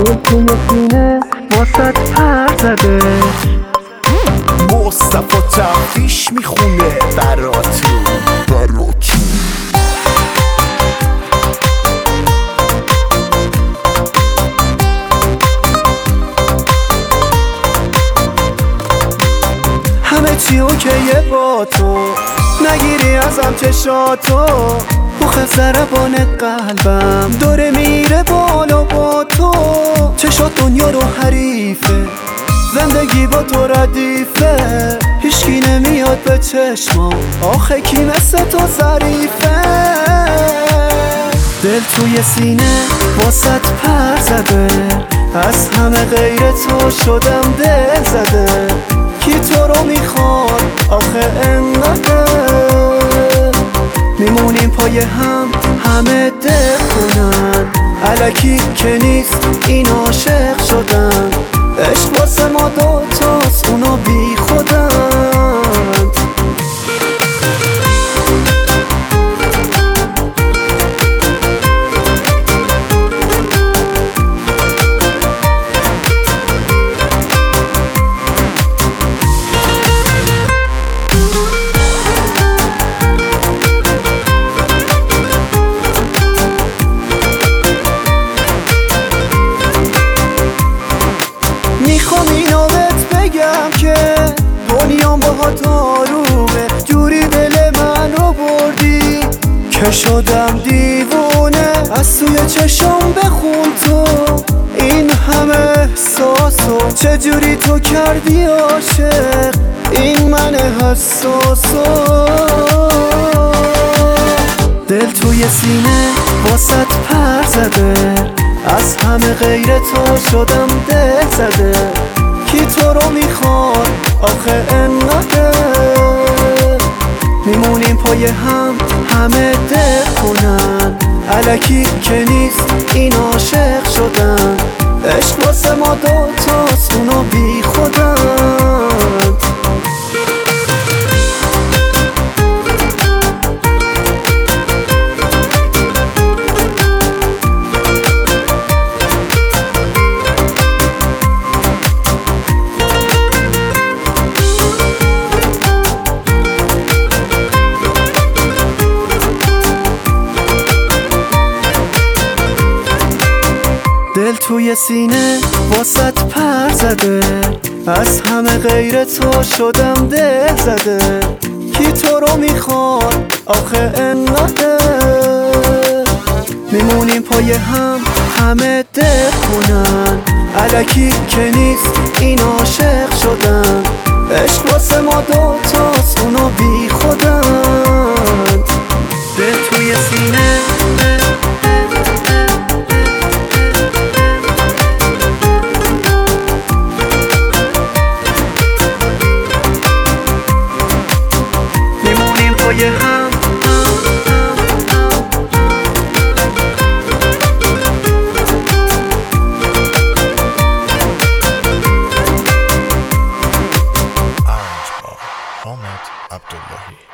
دل توی سینه واسط پر زده. مصطفی تفتیش میخونه براتون. همه چی اوکیه با تو، نگیری ازم چشاتو. بوخ ضربان قلبم داره میره بالا با تو. چشات دنیا رو حریفه، زندگی با تو ردیفه. هیچکی نمیاد به چشمام، آخه کی مثل تو ظریفه. دل توی سینه واسط پر زده، از همه غیر تو شدم دل زده. کی تو رو میخواد آخه انقدر؟ میمونیم پای هم همه دل کنن، الکی که نیست این عاشق شدن. عشق واسه ما دوتاست اونا بی خودن. میخوام اینو بهت بگم که دنیام باهات آرومه. جوری دل منو بردی که شدم دیوونه. از سوی چشم بخون تو این همه احساسو، چجوری تو کردی عاشق این من حساسو. دل توی سینه واسط پر زده، از همه غیر تو شدم دل زده. کی تو رو میخواد آخه انقدر؟ میمونیم پای هم همه دل کنن، الکی که نیست این عاشق شدن. عشق واسه ما دوتاست اونا بی خودن. دل توی سینه واسط پر زده، از همه غیر تو شدم دل زده. کی تو رو میخواد آخه انقدر؟ میمونیم پای هم همه دل کنن، الکی که نیست این عاشق شدن. عشق واسه ما دوتاست اونا بی خودن. دل توی سینه پای هم حامد عبداللهی.